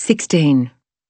16.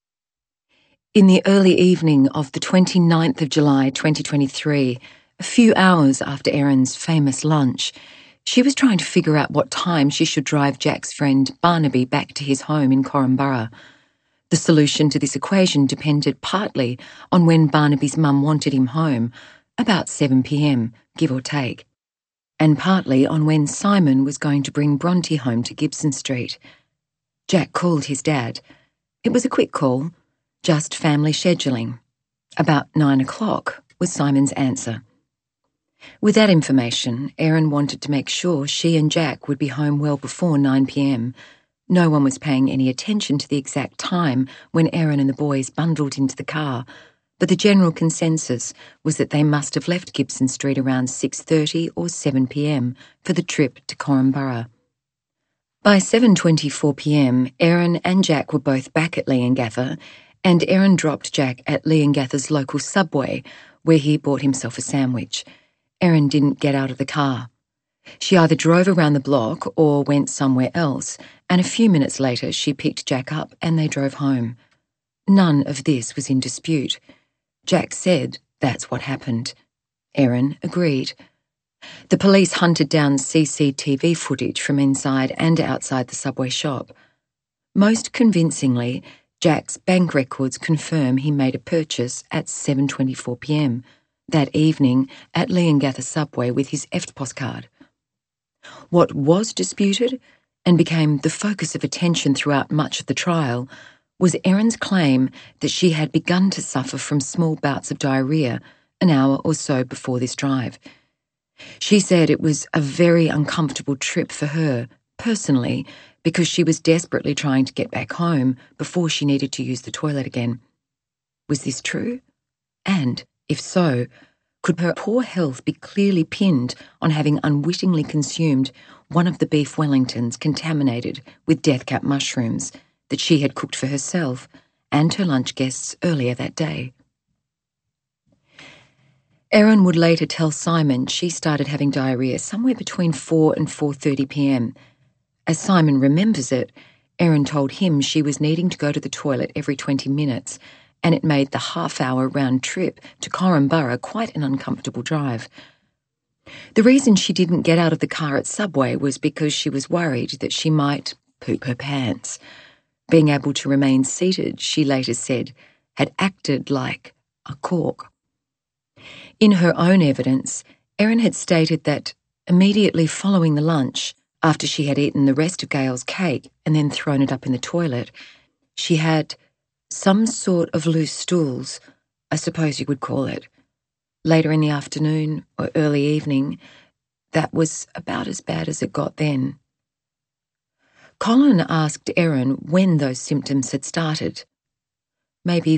In the early evening of the 29th of July 2023, a few hours after Erin's famous lunch, she was trying to figure out what time she should drive Jack's friend Barnaby back to his home in Korumburra. The solution to this equation depended partly on when Barnaby's mum wanted him home, about 7 p.m, give or take, and partly on when Simon was going to bring Bronte home to Gibson Street. Jack called his dad. It was a quick call, just family scheduling. About 9 o'clock was Simon's answer. With that information, Erin wanted to make sure she and Jack would be home well before 9 p.m. No one was paying any attention to the exact time when Erin and the boys bundled into the car, but the general consensus was that they must have left Gibson Street around 6:30 or 7 p.m. for the trip to Korumburra. By 7:24 p.m, Erin and Jack were both back at Leongatha, and Erin dropped Jack at Leongatha's local Subway, where he bought himself a sandwich. Erin didn't get out of the car. She either drove around the block or went somewhere else, and a few minutes later she picked Jack up and they drove home. None of this was in dispute. Jack said that's what happened. Erin agreed. The police hunted down CCTV footage from inside and outside the Subway shop. Most convincingly, Jack's bank records confirm he made a purchase at 7:24 p.m. that evening at Leongatha Subway with his EFTPOS card. What was disputed, and became the focus of attention throughout much of the trial, was Erin's claim that she had begun to suffer from small bouts of diarrhoea an hour or so before this drive. She said it was a very uncomfortable trip for her, personally, because she was desperately trying to get back home before she needed to use the toilet again. Was this true? And, if so, could her poor health be clearly pinned on having unwittingly consumed one of the beef Wellingtons contaminated with deathcap mushrooms that she had cooked for herself and her lunch guests earlier that day? Erin would later tell Simon she started having diarrhoea somewhere between 4 and 4:30 p.m. As Simon remembers it, Erin told him she was needing to go to the toilet every 20 minutes, and it made the half-hour round trip to Korumburra quite an uncomfortable drive. The reason she didn't get out of the car at Subway was because she was worried that she might poop her pants. Being able to remain seated, she later said, had acted like a cork. In her own evidence, Erin had stated that immediately following the lunch, after she had eaten the rest of Gail's cake and then thrown it up in the toilet, she had some sort of loose stools, I suppose you would call it. Later in the afternoon or early evening, that was about as bad as it got then. Colin asked Erin when those symptoms had started. Maybe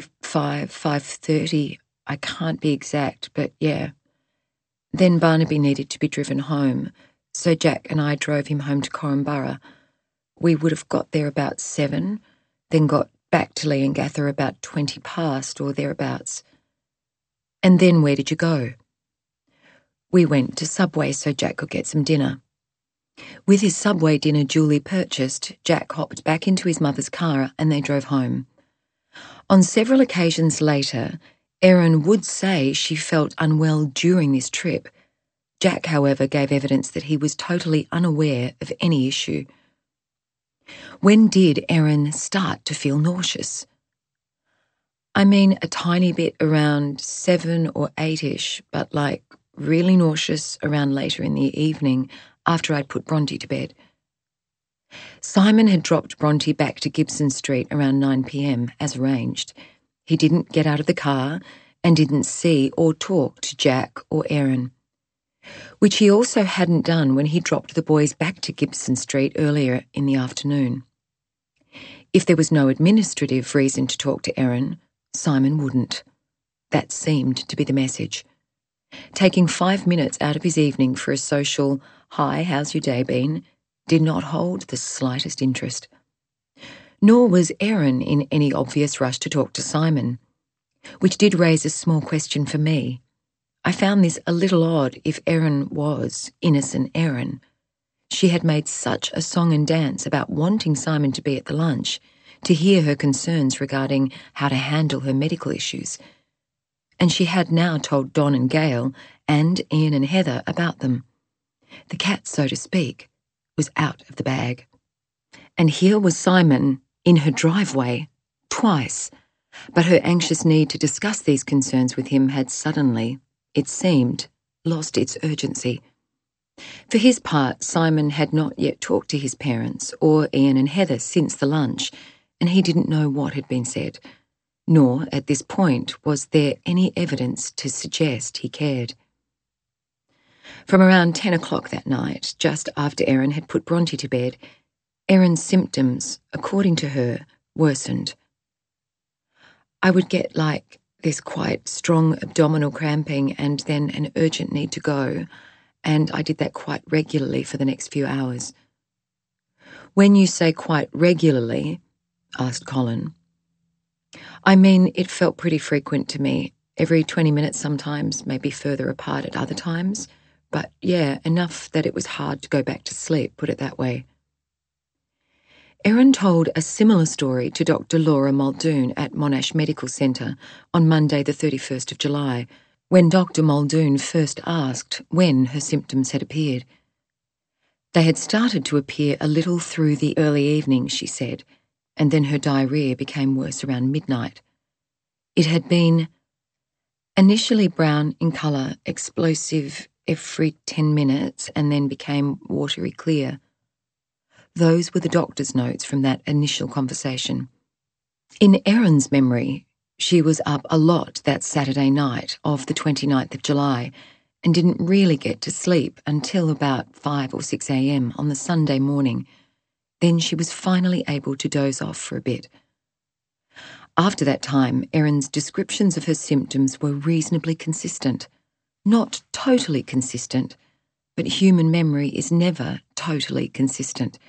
5:30, I can't be exact, but yeah. Then Barnaby needed to be driven home, so Jack and I drove him home to Korumburra. We would have got there about 7, then got back to Leongatha about 20 past or thereabouts. And then where did you go? We went to Subway so Jack could get some dinner. With his Subway dinner duly purchased, Jack hopped back into his mother's car and they drove home. On several occasions later, Erin would say she felt unwell during this trip. Jack, however, gave evidence that he was totally unaware of any issue. When did Erin start to feel nauseous? I mean, a tiny bit around 7 or 8-ish, but like really nauseous around later in the evening after I'd put Bronte to bed. Simon had dropped Bronte back to Gibson Street around 9 p.m, as arranged. He didn't get out of the car and didn't see or talk to Jack or Erin, which he also hadn't done when he dropped the boys back to Gibson Street earlier in the afternoon. If there was no administrative reason to talk to Erin, Simon wouldn't. That seemed to be the message. Taking 5 minutes out of his evening for a social, "Hi, how's your day been?" did not hold the slightest interest. Nor was Erin in any obvious rush to talk to Simon, which did raise a small question for me. I found this a little odd if Erin was innocent Erin. She had made such a song and dance about wanting Simon to be at the lunch. to hear her concerns regarding how to handle her medical issues. And she had now told Don and Gail and Ian and Heather about them. The cat, so to speak, was out of the bag. And here was Simon in her driveway, twice, but her anxious need to discuss these concerns with him had suddenly, it seemed, lost its urgency. For his part, Simon had not yet talked to his parents or Ian and Heather since the lunch, and he didn't know what had been said, nor, at this point, was there any evidence to suggest he cared. From around 10 o'clock that night, just after Erin had put Bronte to bed, Erin's symptoms, according to her, worsened. I would get this quite strong abdominal cramping and then an urgent need to go, and I did that quite regularly for the next few hours. When you say quite regularly, asked Colin, I mean it felt pretty frequent to me, every 20 minutes sometimes, maybe further apart at other times, but yeah, enough that it was hard to go back to sleep, put it that way. Erin told a similar story to Dr. Laura Muldoon at Monash Medical Centre on Monday the 31st of July, when Dr. Muldoon first asked when her symptoms had appeared. They had started to appear a little through the early evening, she said, and then her diarrhoea became worse around midnight. It had been initially brown in colour, explosive every 10 minutes, and then became watery clear. Those were the doctor's notes from that initial conversation. In Erin's memory, she was up a lot that Saturday night of the 29th of July and didn't really get to sleep until about 5 or 6 a.m. on the Sunday morning. Then she was finally able to doze off for a bit. After that time, Erin's descriptions of her symptoms were reasonably consistent. Not totally consistent, but human memory is never totally consistent.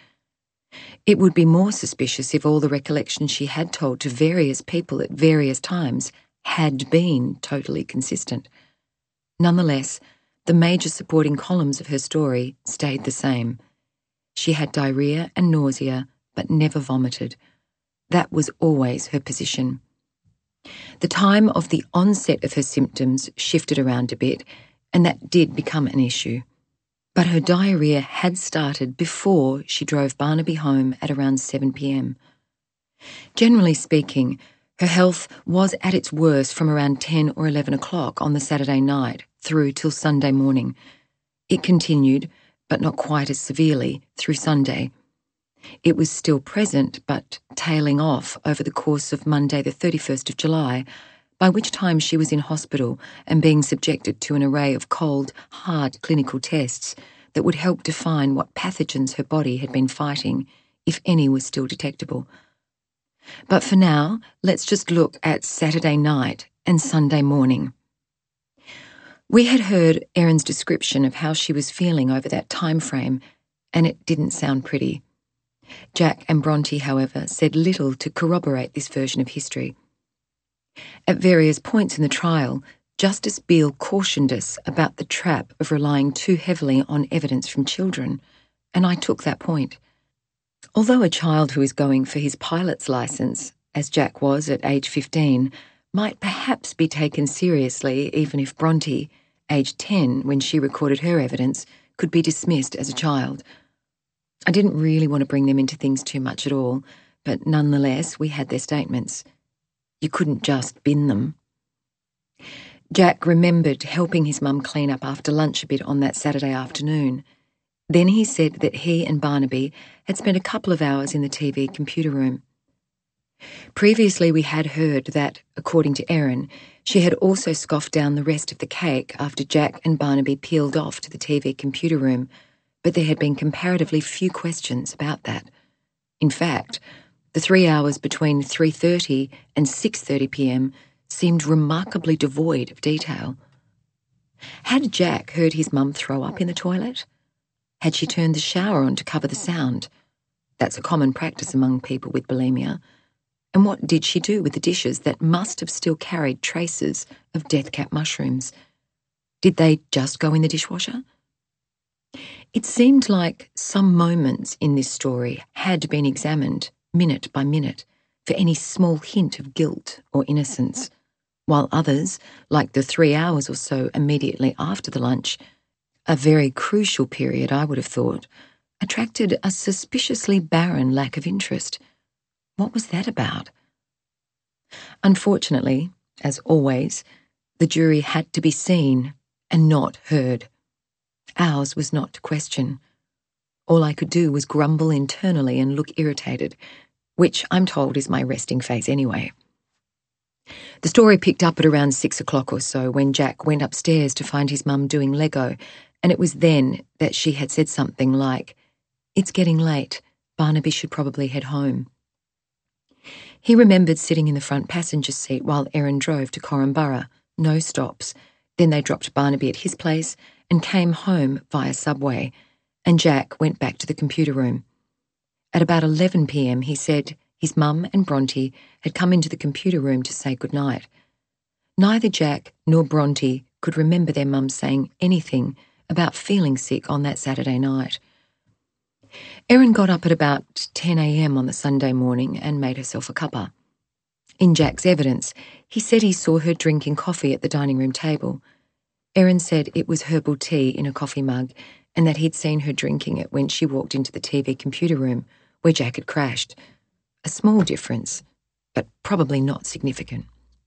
It would be more suspicious if all the recollections she had told to various people at various times had been totally consistent. Nonetheless, the major supporting columns of her story stayed the same. She had diarrhoea and nausea, but never vomited. That was always her position. The time of the onset of her symptoms shifted around a bit, and that did become an issue. But her diarrhoea had started before she drove Barnaby home at around 7 p.m. Generally speaking, her health was at its worst from around 10 or 11 o'clock on the Saturday night through till Sunday morning. It continued, but not quite as severely, through Sunday. It was still present, but tailing off over the course of Monday the 31st of July, by which time she was in hospital and being subjected to an array of cold, hard clinical tests that would help define what pathogens her body had been fighting, if any were still detectable. But for now, let's just look at Saturday night and Sunday morning. We had heard Erin's description of how she was feeling over that time frame, and it didn't sound pretty. Jack and Bronte, however, said little to corroborate this version of history. At various points in the trial, Justice Beale cautioned us about the trap of relying too heavily on evidence from children, and I took that point. Although a child who is going for his pilot's licence, as Jack was at age 15, might perhaps be taken seriously even if Bronte, aged 10 when she recorded her evidence, could be dismissed as a child. I didn't really want to bring them into things too much at all, but nonetheless we had their statements. You couldn't just bin them. Jack remembered helping his mum clean up after lunch a bit on that Saturday afternoon. Then he said that he and Barnaby had spent a couple of hours in the TV computer room. Previously we had heard that, according to Erin, she had also scoffed down the rest of the cake after Jack and Barnaby peeled off to the TV computer room, but there had been comparatively few questions about that. In fact, the 3 hours between 3:30 and 6:30 p.m. seemed remarkably devoid of detail. Had Jack heard his mum throw up in the toilet? Had she turned the shower on to cover the sound? That's a common practice among people with bulimia. And what did she do with the dishes that must have still carried traces of death cap mushrooms? Did they just go in the dishwasher? It seemed like some moments in this story had been examined minute by minute, for any small hint of guilt or innocence, while others, like the 3 hours or so immediately after the lunch, a very crucial period I would have thought, attracted a suspiciously barren lack of interest. What was that about? Unfortunately, as always, the jury had to be seen and not heard. Ours was not to question. All I could do was grumble internally and look irritated, which I'm told is my resting face anyway. The story picked up at around 6 o'clock or so when Jack went upstairs to find his mum doing Lego, and it was then that she had said something like, "It's getting late. Barnaby should probably head home." He remembered sitting in the front passenger seat while Erin drove to Korumburra, no stops. Then they dropped Barnaby at his place and came home via subway, and Jack went back to the computer room. At about 11 p.m, he said his mum and Bronte had come into the computer room to say goodnight. Neither Jack nor Bronte could remember their mum saying anything about feeling sick on that Saturday night. Erin got up at about 10 a.m. on the Sunday morning and made herself a cuppa. In Jack's evidence, he said he saw her drinking coffee at the dining room table. Erin said it was herbal tea in a coffee mug and that he'd seen her drinking it when she walked into the TV computer room where Jack had crashed. A small difference, but probably not significant.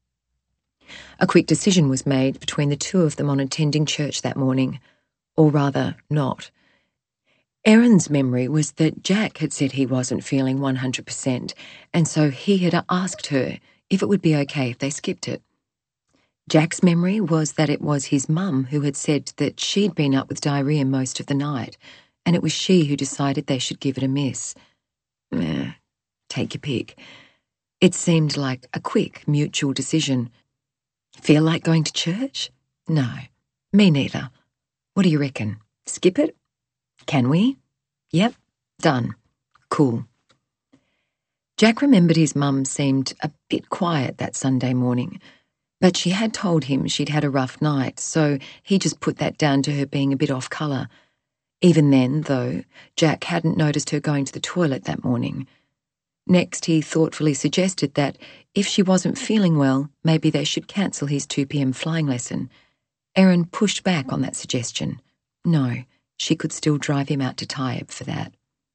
A quick decision was made between the two of them on attending church that morning, or rather, not. Erin's memory was that Jack had said he wasn't feeling 100%, and so he had asked her if it would be okay if they skipped it. Jack's memory was that it was his mum who had said that she'd been up with diarrhea most of the night, and it was she who decided they should give it a miss. Take your pick. It seemed like a quick, mutual decision. Feel like going to church? No, me neither. What do you reckon? Skip it? Can we? Yep, done. Cool. Jack remembered his mum seemed a bit quiet that Sunday morning, but she had told him she'd had a rough night, so he just put that down to her being a bit off colour. Even then, though, Jack hadn't noticed her going to the toilet that morning. Next, he thoughtfully suggested that if she wasn't feeling well, maybe they should cancel his 2 p.m. flying lesson. Erin pushed back on that suggestion. No, she could still drive him out to Taieb for that.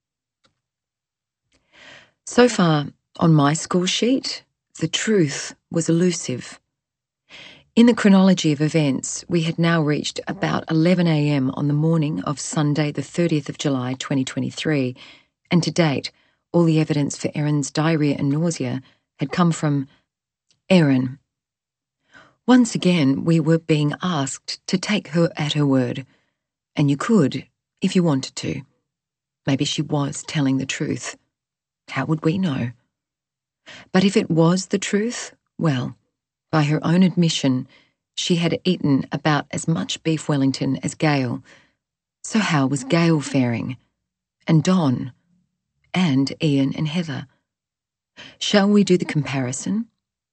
So far, on my score sheet, the truth was elusive. In the chronology of events, we had now reached about 11 a.m. on the morning of Sunday, the 30th of July, 2023, and to date, all the evidence for Erin's diarrhea and nausea had come from Erin. Once again, we were being asked to take her at her word, and you could, if you wanted to. Maybe she was telling the truth. How would we know? But if it was the truth, well, by her own admission, she had eaten about as much beef Wellington as Gail. So how was Gail faring? And Don? And Ian and Heather? Shall we do the comparison?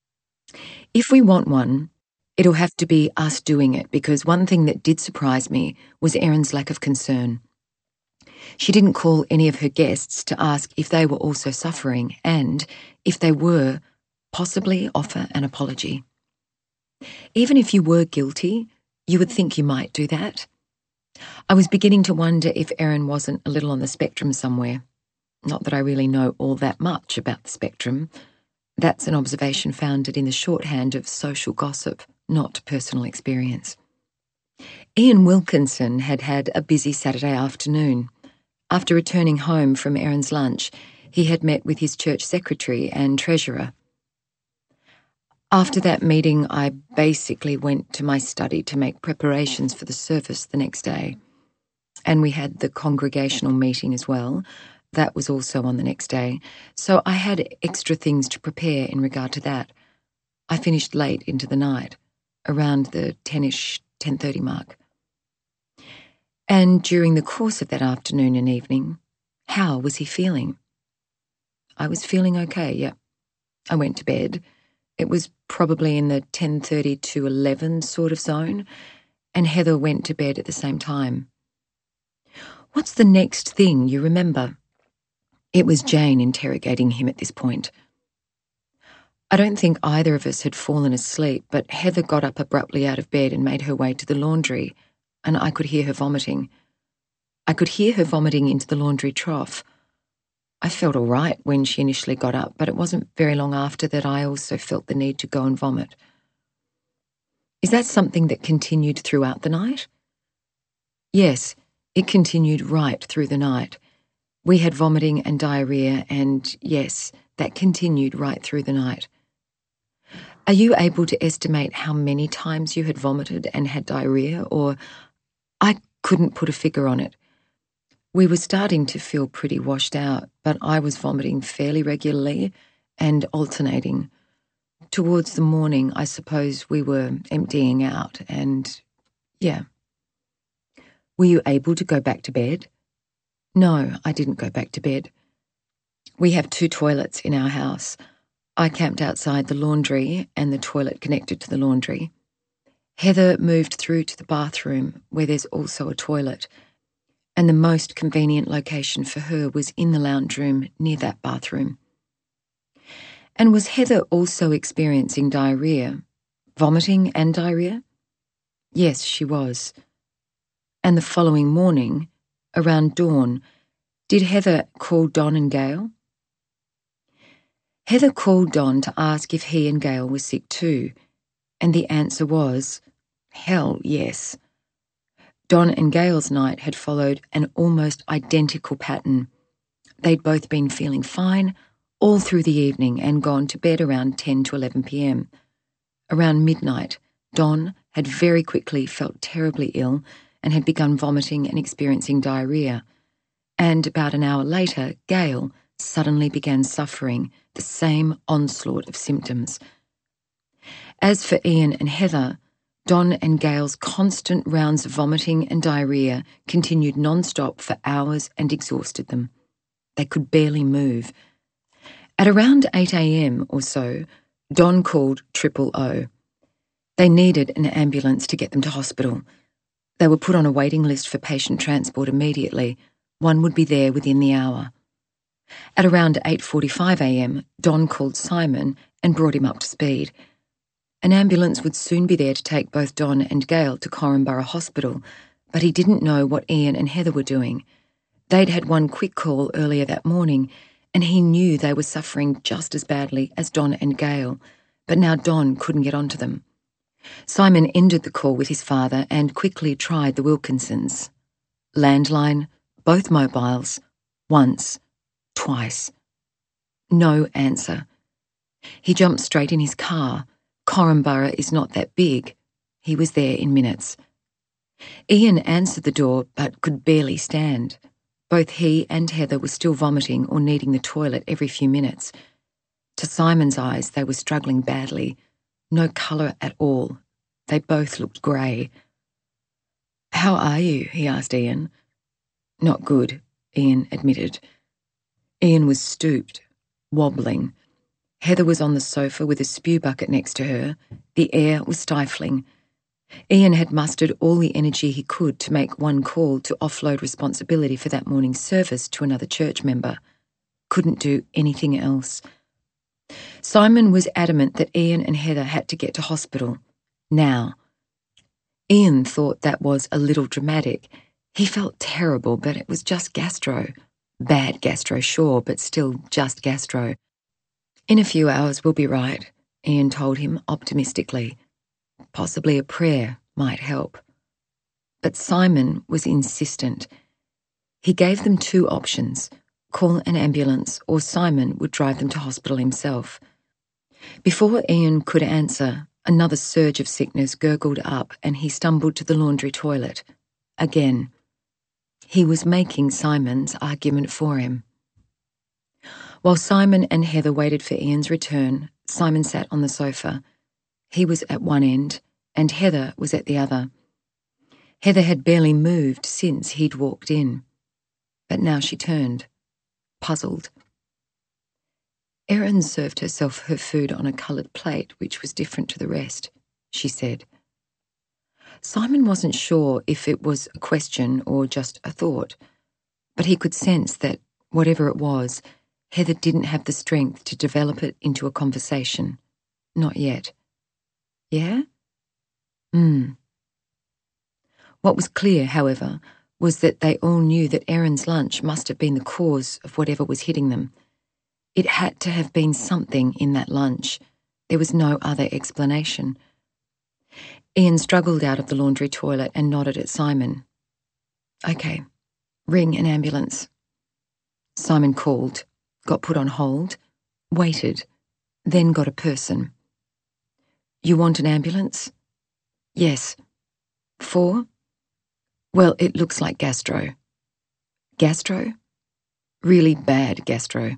If we want one, it'll have to be us doing it, because one thing that did surprise me was Erin's lack of concern. She didn't call any of her guests to ask if they were also suffering and, if they were, possibly offer an apology. Even if you were guilty, you would think you might do that. I was beginning to wonder if Erin wasn't a little on the spectrum somewhere. Not that I really know all that much about the spectrum. That's an observation founded in the shorthand of social gossip, not personal experience. Ian Wilkinson had had a busy Saturday afternoon. After returning home from Erin's lunch, he had met with his church secretary and treasurer. After that meeting, I basically went to my study to make preparations for the service the next day. And we had the congregational meeting as well. That was also on the next day. So I had extra things to prepare in regard to that. I finished late into the night, around the 10:30 mark. And during the course of that afternoon and evening, how was he feeling? I was feeling okay, yep. I went to bed. It was probably in the 10:30 to 11 sort of zone, and Heather went to bed at the same time. What's the next thing you remember? It was Jane interrogating him at this point. I don't think either of us had fallen asleep, but Heather got up abruptly out of bed and made her way to the laundry, and I could hear her vomiting. I could hear her vomiting into the laundry trough. I felt all right when she initially got up, but it wasn't very long after that I also felt the need to go and vomit. Is that something that continued throughout the night? Yes, it continued right through the night. We had vomiting and diarrhea, and yes, that continued right through the night. Are you able to estimate how many times you had vomited and had diarrhea, or I couldn't put a figure on it. We were starting to feel pretty washed out, but I was vomiting fairly regularly and alternating. Towards the morning, I suppose we were emptying out, and yeah. Were you able to go back to bed? No, I didn't go back to bed. We have 2 toilets in our house. I camped outside the laundry and the toilet connected to the laundry. Heather moved through to the bathroom, where there's also a toilet, and the most convenient location for her was in the lounge room near that bathroom. And was Heather also experiencing diarrhea? Vomiting and diarrhea? Yes, she was. And the following morning, around dawn, did Heather call Don and Gail? Heather called Don to ask if he and Gail were sick too, and the answer was, hell yes. Don and Gail's night had followed an almost identical pattern. They'd both been feeling fine all through the evening and gone to bed around 10 to 11 p.m. Around midnight, Don had very quickly felt terribly ill and had begun vomiting and experiencing diarrhea. And about an hour later, Gail suddenly began suffering the same onslaught of symptoms. As for Ian and Heather, Don and Gail's constant rounds of vomiting and diarrhea continued non-stop for hours and exhausted them. They could barely move. At around 8 a.m. or so, Don called 000. They needed an ambulance to get them to hospital. They were put on a waiting list for patient transport immediately. One would be there within the hour. At around 8:45 a.m., Don called Simon and brought him up to speed. An ambulance would soon be there to take both Don and Gail to Corranborough Hospital, but he didn't know what Ian and Heather were doing. They'd had one quick call earlier that morning, and he knew they were suffering just as badly as Don and Gail, but now Don couldn't get onto them. Simon ended the call with his father and quickly tried the Wilkinsons. Landline, both mobiles, once, twice. No answer. He jumped straight in his car. Corranborough is not that big. He was there in minutes. Ian answered the door but could barely stand. Both he and Heather were still vomiting or needing the toilet every few minutes. To Simon's eyes, they were struggling badly. No colour at all. They both looked grey. "How are you?" he asked Ian. "Not good," Ian admitted. Ian was stooped, wobbling. Heather was on the sofa with a spew bucket next to her. The air was stifling. Ian had mustered all the energy he could to make one call to offload responsibility for that morning's service to another church member. Couldn't do anything else. Simon was adamant that Ian and Heather had to get to hospital. Now. Ian thought that was a little dramatic. He felt terrible, but it was just gastro. Bad gastro, sure, but still just gastro. "In a few hours we'll be right," Ian told him optimistically. Possibly a prayer might help. But Simon was insistent. He gave them 2 options: call an ambulance or Simon would drive them to hospital himself. Before Ian could answer, another surge of sickness gurgled up and he stumbled to the laundry toilet. Again. He was making Simon's argument for him. While Simon and Heather waited for Ian's return, Simon sat on the sofa. He was at one end, and Heather was at the other. Heather had barely moved since he'd walked in. But now she turned, puzzled. "Erin served herself her food on a coloured plate, which was different to the rest," she said. Simon wasn't sure if it was a question or just a thought, but he could sense that, whatever it was, Heather didn't have the strength to develop it into a conversation. Not yet. Yeah? What was clear, however, was that they all knew that Erin's lunch must have been the cause of whatever was hitting them. It had to have been something in that lunch. There was no other explanation. Ian struggled out of the laundry toilet and nodded at Simon. "Okay, ring an ambulance." Simon called, got put on hold, waited, then got a person. "You want an ambulance?" "Yes." "For?" "Well, it looks like gastro." "Gastro?" "Really bad gastro."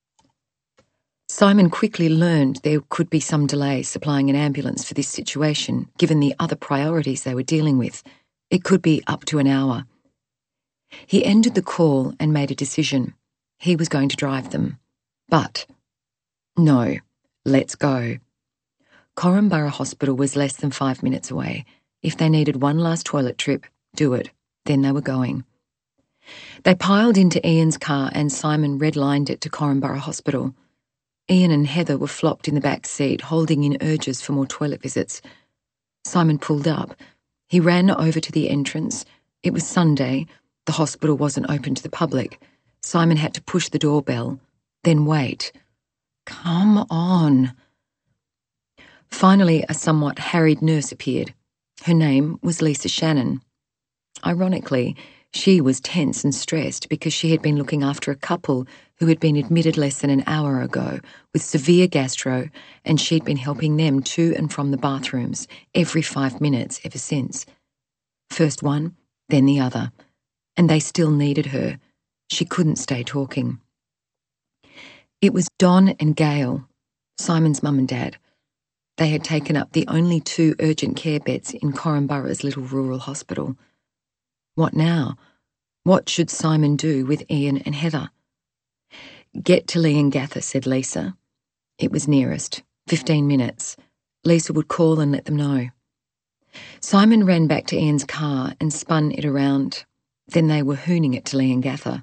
Simon quickly learned there could be some delay supplying an ambulance for this situation, given the other priorities they were dealing with. It could be up to an hour. He ended the call and made a decision. He was going to drive them. But, no, let's go. Corumburra Hospital was less than 5 minutes away. If they needed one last toilet trip, do it. Then they were going. They piled into Ian's car and Simon redlined it to Corumburra Hospital. Ian and Heather were flopped in the back seat, holding in urges for more toilet visits. Simon pulled up. He ran over to the entrance. It was Sunday. The hospital wasn't open to the public. Simon had to push the doorbell, then wait. Come on. Finally, a somewhat harried nurse appeared. Her name was Lisa Shannon. Ironically, she was tense and stressed because she had been looking after a couple who had been admitted less than an hour ago with severe gastro, and she'd been helping them to and from the bathrooms every 5 minutes ever since. First one, then the other. And they still needed her. She couldn't stay talking. It was Don and Gail, Simon's mum and dad. They had taken up the only 2 urgent care beds in Corumburra's little rural hospital. What now? What should Simon do with Ian and Heather? Get to Leongatha, said Lisa. It was nearest, 15 minutes. Lisa would call and let them know. Simon ran back to Ian's car and spun it around. Then they were hooning it to Leongatha.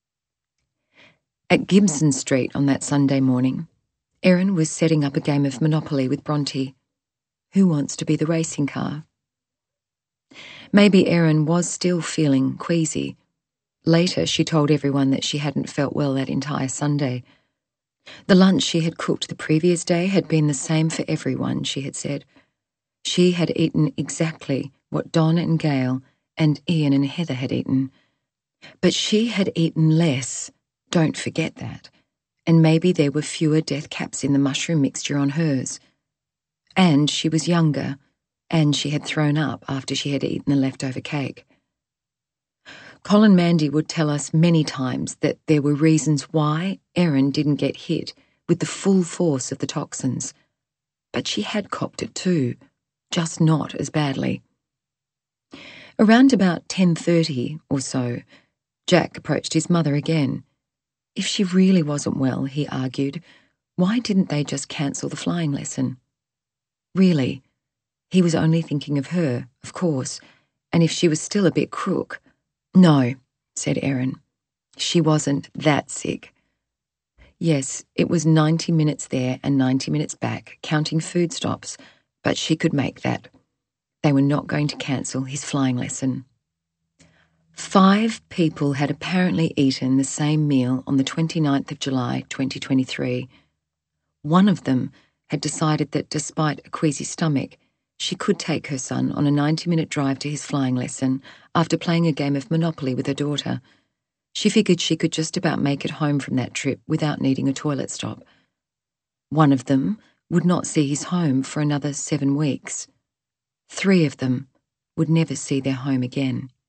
At Gibson Street on that Sunday morning, Erin was setting up a game of Monopoly with Bronte. Who wants to be the racing car? Maybe Erin was still feeling queasy. Later, she told everyone that she hadn't felt well that entire Sunday. The lunch she had cooked the previous day had been the same for everyone, she had said. She had eaten exactly what Don and Gail and Ian and Heather had eaten. But she had eaten less, don't forget that, and maybe there were fewer death caps in the mushroom mixture on hers. And she was younger, and she had thrown up after she had eaten the leftover cake. Colin Mandy would tell us many times that there were reasons why Erin didn't get hit with the full force of the toxins. But she had copped it too, just not as badly. Around about 10:30 or so, Jack approached his mother again. If she really wasn't well, he argued, why didn't they just cancel the flying lesson? Really, he was only thinking of her, of course, and if she was still a bit crook. No, said Erin. She wasn't that sick. Yes, it was 90 minutes there and 90 minutes back, counting food stops, but she could make that. They were not going to cancel his flying lesson. 5 people had apparently eaten the same meal on the 29th of July, 2023. One of them had decided that despite a queasy stomach, she could take her son on a 90-minute drive to his flying lesson after playing a game of Monopoly with her daughter. She figured she could just about make it home from that trip without needing a toilet stop. One of them would not see his home for another 7 weeks. 3 of them would never see their home again.